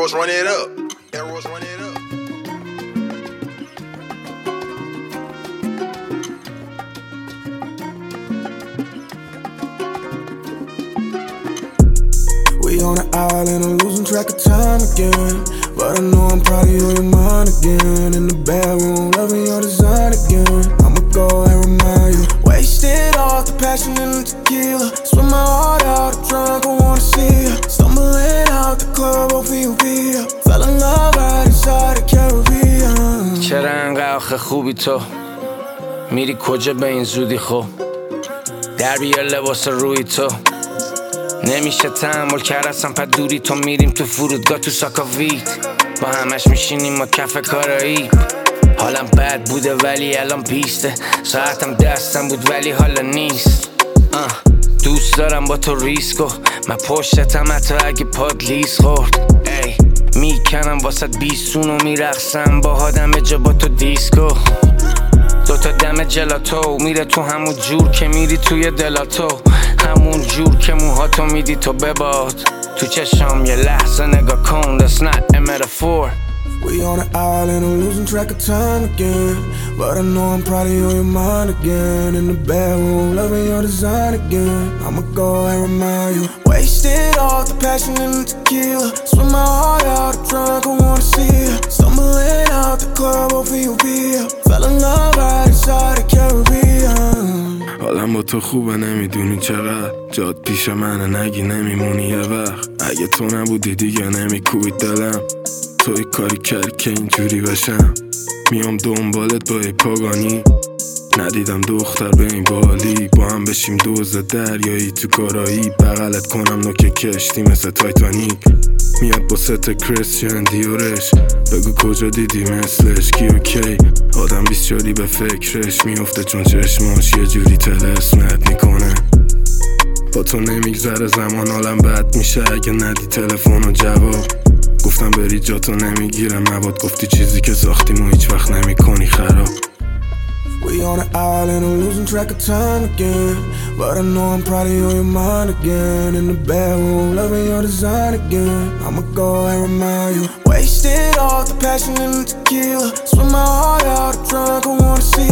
Arrows run it up. Arrows run it up. We on an island, I'm losing track of time again. But I know I'm probably on your mind again. In the bedroom, loving your design again. I'ma go and remind you. Wasted off the passion in the tequila. Swim my heart out, I'm drunk, I wanna see ya. Stumbling out the club, hoping you'll be up. Fell in love right inside the Caribbean. چرا انقدر آخه خوبی تو میری کجا به این زودی خب در بیار لباس روی تو نمیشه تحمل کرد اصلا پد دوری تو میریم تو فرودگاه تو ساکاویت با همش میشینیم ما کف کارایی حالم بد بوده ولی الان پیسته ساعتم دستم بود ولی حالا نیست دوست دارم با تو ریسکو من پشتتم حتی اگه پاد لیز خورد میکنم واسد بیسون و میرقصم با آدم جا با تو دیسکو دوتا دم جلاتو میره تو همون جور که میری توی دلاتو همون جور که موهاتو میدی تو بباد تو چشم یه لحظه نگاه کن That's not a metaphor We on an island, I'm losing track of time again. But I know I'm probably on your mind again. In the bedroom, loving your design again. I'ma go and remind you. Wasted off the passion in the tequila. Swim my heart out, I'm drunk, I wanna see ya. Stumbling out the club, hoping you'll be up. Fell in love right inside the Caribbean. حالم با تو خوبه نمیدونی چقدر جاد پیش منه نگی نمیمونی یه وقت اگه تو نبودی دیگه نمیکوبید دلم توی کاری کردی که اینجوری بشم میام دنبالت با ای پاگانی ندیدم دختر به این بالی با هم بشیم دوز دریایی تو کارایی بغلت کنم نوک کشتی مثل تایتانیک میاد با ست کریستیان دیورش بگو کجا دیدی مثلش کی اوکی آدم بیسیاری به فکرش میفته چون چشماش یه جوری تلسمت میکنه با تو نمیگذره زمان حالم بد میشه اگه ندی تلفن و جواب گفتم بری جاتو نمیگیرم نباد گفتی چیزی که ساختیم و هیچ وقت نمیکنی خراب We on an island, I'm losing track of time again. But I know I'm probably on your mind again. In the bedroom, loving your design again. I'ma go and remind you. Wasted off the passion in the tequila. Swim my heart out, I'm drunk, I wanna see